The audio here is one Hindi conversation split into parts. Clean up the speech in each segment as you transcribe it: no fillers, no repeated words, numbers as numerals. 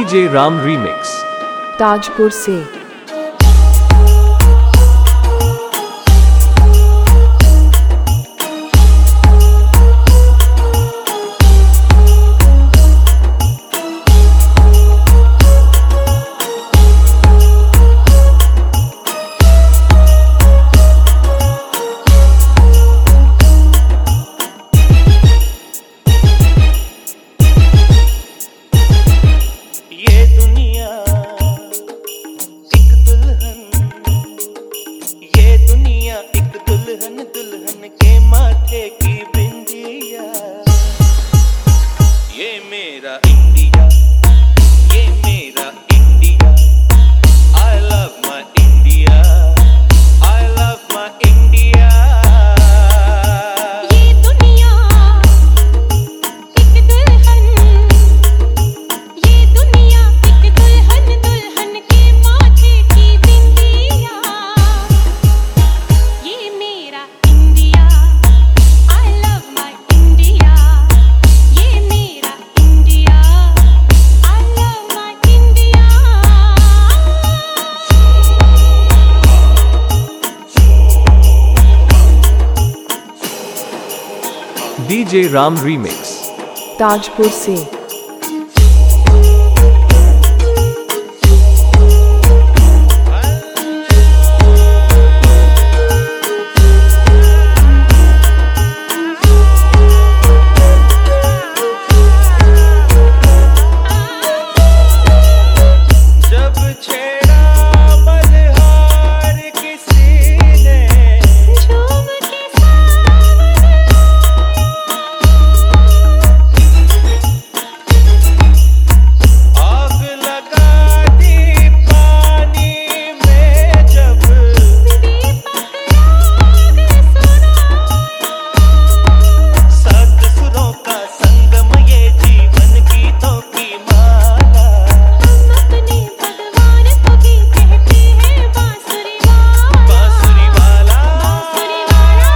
डीजे राम रीमिक्स ताजपुर से। दुल्हन के माथे की बिंदिया, ये मेरा इंडिया, ये मेरा India. I love my India, I love my India. ये दुनिया एक दुल्हन, ये दुनिया एक दुल्हन, दुल्हन के माथे की बिंदिया, ये मेरा India. I love my India, ये मेरा India. I love my India. DJ Ram remix Tajpur से। जब छेड़ा बलिहार किसी ने, झूम के सावन आग लगा दी पानी में, जब दीपक राग सुनाया, सात सुरों का संगम, ये जीवन गीतों की माला। हम अपने भगवान को भी कहते हैं बांसुरी वाला, बांसुरी वाला, बांसुरी वाला।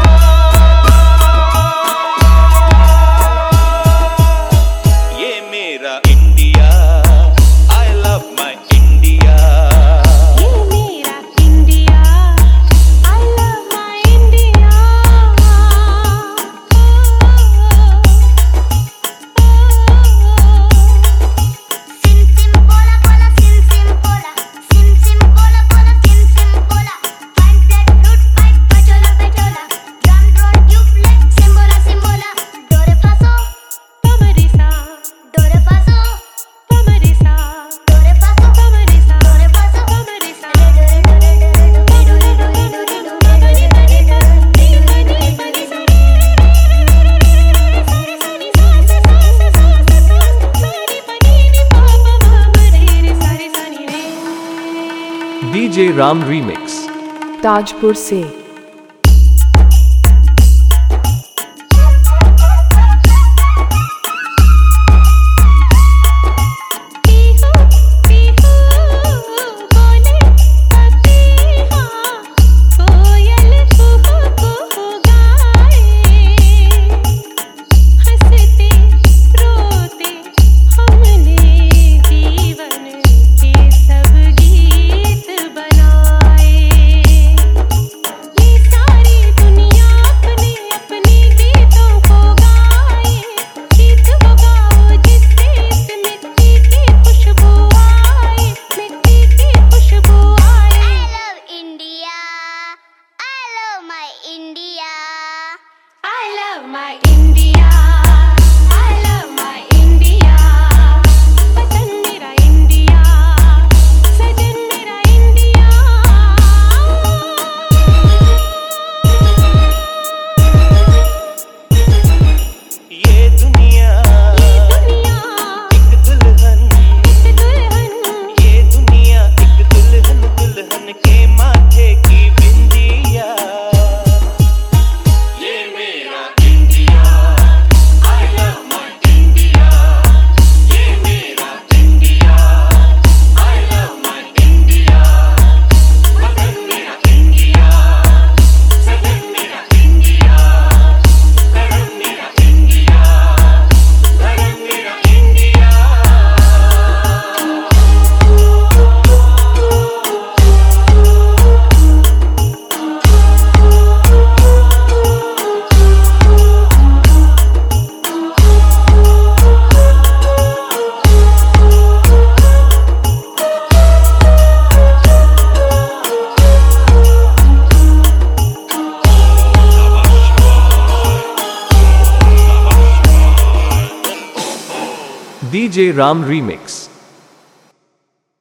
ये मेरा India. I love my India. ये मेरा India. I love my India. सिम सिम बोला बोला, सिम सिम बोला, सिम सिम बोला बोला, सिम सिम बोला। फाइन फ्लैट फ्लूट पाइप पटोला पटोला, ड्रम ड्रोन ट्यूबलेट सिम्बोला सिम्बोला। डोरे फासो पमरिसा, डोरे फासो पमरिसा, डोरे फासो पमरिसा, डोरे फासो पमरिसा। डोरे डोरे डोरे डोरे डोरे डोरे डोरे डोरे डोरे डोरे डोरे डोरे डीजे राम रीमिक्स ताजपुर से। पीहू पीहू बोले पपीहा, कोयल कुहू कुहू गाए, हंसते रोते हमने जीवन के सब गीत बनाए। DJ Ram Remix.